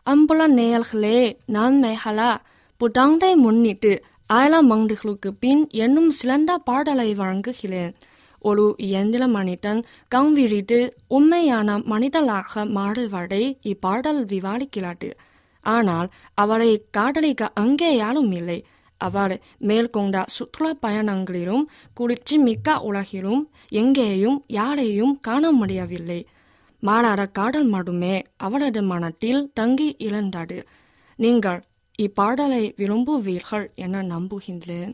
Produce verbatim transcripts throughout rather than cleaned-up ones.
அம்புலநேயர்களே நான் மேகலா புத்தாண்டை முன்னிட்டு ஆயிரமாண்டுகளுக்கு பின் என்னும் சிறந்த பாடலை வழங்குகிறேன். ஒரு இயந்திர மனிதன் கண் விழித்து உண்மையான மனிதனாக மாறுவதை இப்பாடல் விவாதிக்கிறது. ஆனால் அவரை காதலிக்க அங்கே யாரும் இல்லை. அவர் மேற்கொண்ட சுற்றுலா பயணங்களிலும் குளிர்ச்சி மிக்க உலகிலும் எங்கேயும் யாரையும் காண முடியவில்லை. மாறாத காதல் மட்டுமே அவரது மனத்தில் தங்கி இழந்தது. நீங்கள் இப்பாடலை விரும்புவீர்கள் என நம்புகின்றேன்.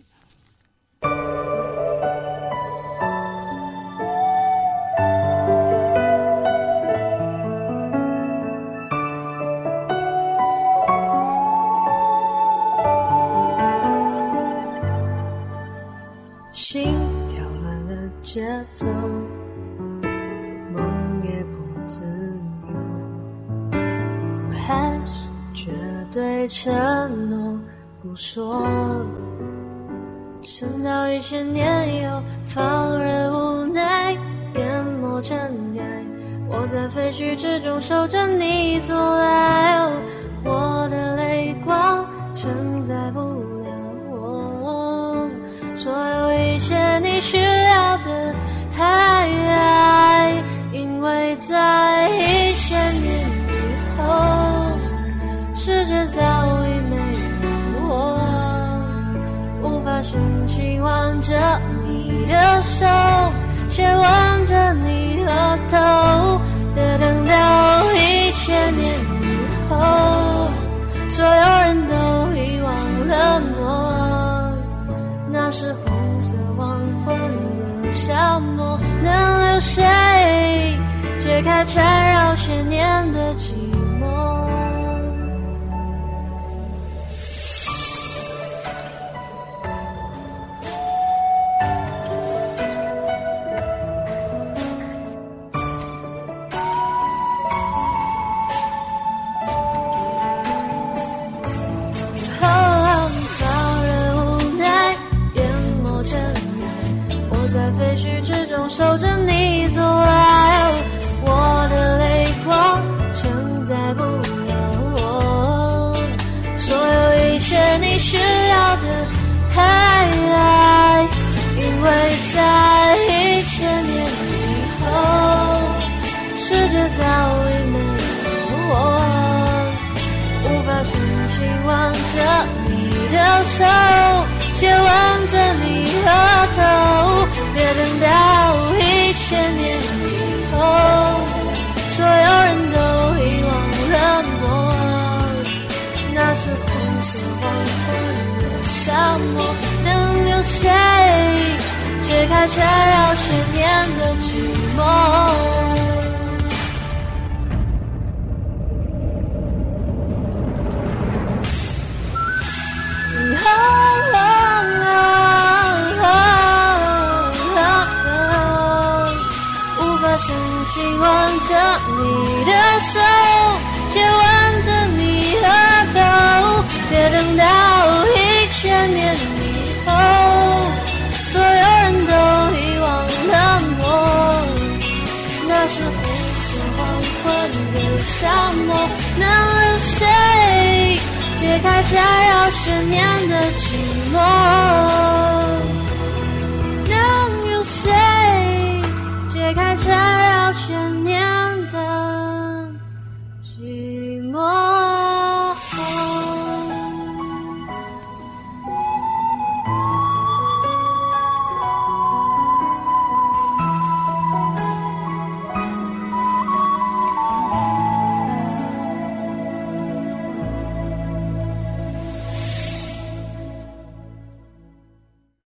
心跳乱了节奏，梦也不自由，还是绝对承诺不说。撑到一千年后，放任无奈，淹没尘埃。我在废墟之中守着你走来，哦，我的泪光承载不了我所有一切你需要的爱，因为在一千年以后，世界早已没有我，无法轻轻挽着你的手，牵挽着你额头，别等到一千年以后，所有人都遗忘了我，那是红色黄昏的沙漠，能有谁解开缠绕千年的寂寞？废墟之中守着你走来，我的泪光承载不了我所有一切你需要的爱，因为在一千年以后，世界早已没有我，无法轻轻挽着你的手，牵挽着你额头，别等到一千年以后，所有人都遗忘了我，那是红色黄昏的沙漠，能有谁解开缠绕千年的寂寞？轻轻挽着你的手，牵挽着你额头，别等到一千年以后，所有人都遗忘了我，那是红色黄昏的沙漠，能有谁解开缠绕千年的寂寞？能有谁解开缠绕千年